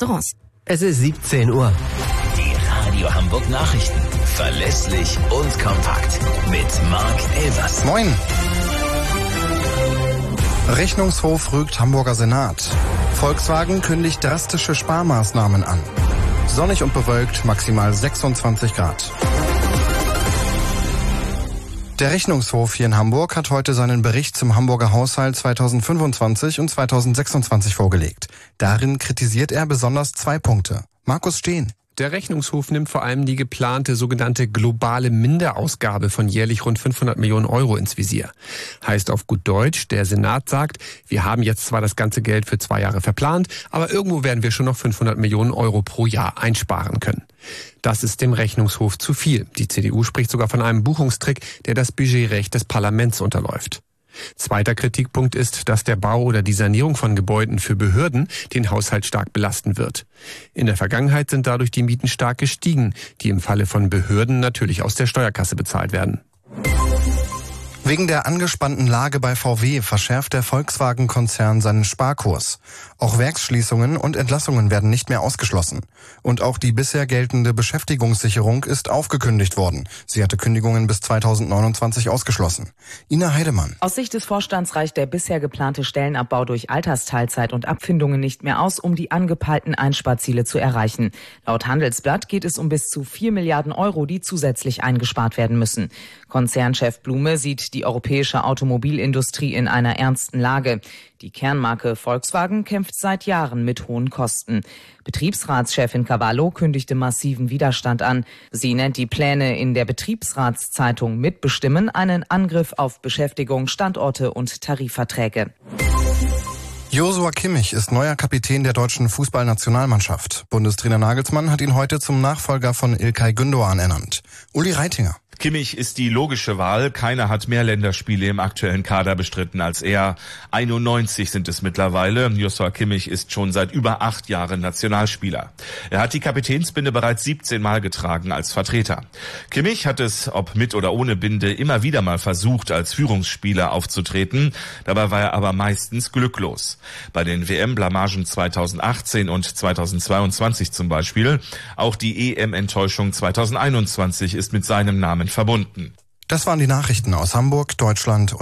Restaurants. Es ist 17 Uhr. Die Radio Hamburg Nachrichten. Verlässlich und kompakt. Mit Marc Elsass. Moin. Rechnungshof rügt Hamburger Senat. Volkswagen kündigt drastische Sparmaßnahmen an. Sonnig und bewölkt, maximal 26 Grad. Der Rechnungshof hier in Hamburg hat heute seinen Bericht zum Hamburger Haushalt 2025 und 2026 vorgelegt. Darin kritisiert er besonders 2 Punkte. Markus Steen. Der Rechnungshof nimmt vor allem die geplante sogenannte globale Minderausgabe von jährlich rund 500 Millionen Euro ins Visier. Heißt auf gut Deutsch, der Senat sagt, wir haben jetzt zwar das ganze Geld für 2 Jahre verplant, aber irgendwo werden wir schon noch 500 Millionen Euro pro Jahr einsparen können. Das ist dem Rechnungshof zu viel. Die CDU spricht sogar von einem Buchungstrick, der das Budgetrecht des Parlaments unterläuft. Zweiter Kritikpunkt ist, dass der Bau oder die Sanierung von Gebäuden für Behörden den Haushalt stark belasten wird. In der Vergangenheit sind dadurch die Mieten stark gestiegen, die im Falle von Behörden natürlich aus der Steuerkasse bezahlt werden. Wegen der angespannten Lage bei VW verschärft der Volkswagen-Konzern seinen Sparkurs. Auch Werksschließungen und Entlassungen werden nicht mehr ausgeschlossen. Und auch die bisher geltende Beschäftigungssicherung ist aufgekündigt worden. Sie hatte Kündigungen bis 2029 ausgeschlossen. Ina Heidemann. Aus Sicht des Vorstands reicht der bisher geplante Stellenabbau durch Altersteilzeit und Abfindungen nicht mehr aus, um die angepeilten Einsparziele zu erreichen. Laut Handelsblatt geht es um bis zu 4 Milliarden Euro, die zusätzlich eingespart werden müssen. Konzernchef Blume sieht die europäische Automobilindustrie in einer ernsten Lage. Die Kernmarke Volkswagen kämpft seit Jahren mit hohen Kosten. Betriebsratschefin Cavallo kündigte massiven Widerstand an. Sie nennt die Pläne in der Betriebsratszeitung Mitbestimmen einen Angriff auf Beschäftigung, Standorte und Tarifverträge. Joshua Kimmich ist neuer Kapitän der deutschen Fußballnationalmannschaft. Bundestrainer Nagelsmann hat ihn heute zum Nachfolger von İlkay Gündoğan ernannt. Uli Reitinger. Kimmich ist die logische Wahl. Keiner hat mehr Länderspiele im aktuellen Kader bestritten als er. 91 sind es mittlerweile. Joshua Kimmich ist schon seit über 8 Jahren Nationalspieler. Er hat die Kapitänsbinde bereits 17 Mal getragen als Vertreter. Kimmich hat es, ob mit oder ohne Binde, immer wieder mal versucht, als Führungsspieler aufzutreten. Dabei war er aber meistens glücklos. Bei den WM-Blamagen 2018 und 2022 zum Beispiel. Auch die EM-Enttäuschung 2021 ist mit seinem Namen verbunden. Das waren die Nachrichten aus Hamburg, Deutschland